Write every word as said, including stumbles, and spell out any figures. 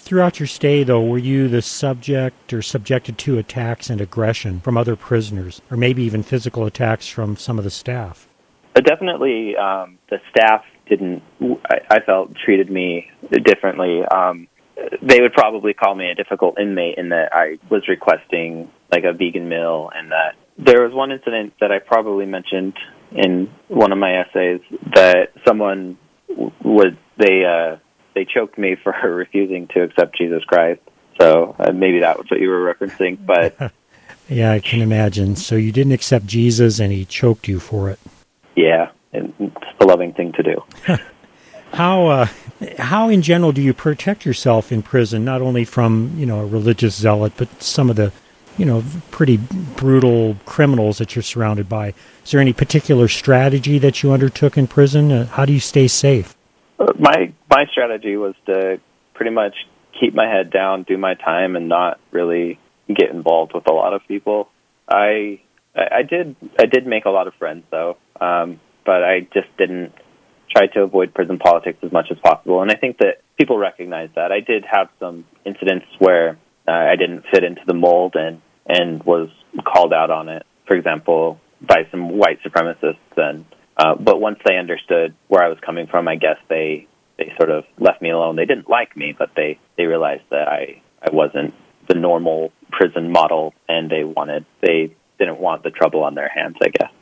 Throughout your stay, though, were you the subject or subjected to attacks and aggression from other prisoners, or maybe even physical attacks from some of the staff? Uh, definitely, um, the staff didn't, I, I felt, treated me differently. Um, they would probably call me a difficult inmate in that I was requesting like a vegan meal, and that there was one incident that I probably mentioned in one of my essays that someone would, they, uh, they choked me for refusing to accept Jesus Christ. So uh, maybe that was what you were referencing, but... Yeah, I can imagine. So you didn't accept Jesus and he choked you for it. Yeah, and it's a loving thing to do. How, uh, how in general do you protect yourself in prison, not only from, you know, a religious zealot, but some of the, you know, pretty brutal criminals that you're surrounded by? Is there any particular strategy that you undertook in prison? Uh, how do you stay safe? Uh, my my strategy was to pretty much keep my head down, do my time, and not really get involved with a lot of people. I I did I did make a lot of friends though, um, but I just didn't try to avoid prison politics as much as possible. And I think that people recognize that. I did have some incidents where uh, I didn't fit into the mold and and was called out on it. For example, by some white supremacists. And uh, but once they understood where I was coming from, I guess they they sort of left me alone. They didn't like me, but they they realized that I I wasn't the normal prison model, and they wanted they didn't want the trouble on their hands, I guess.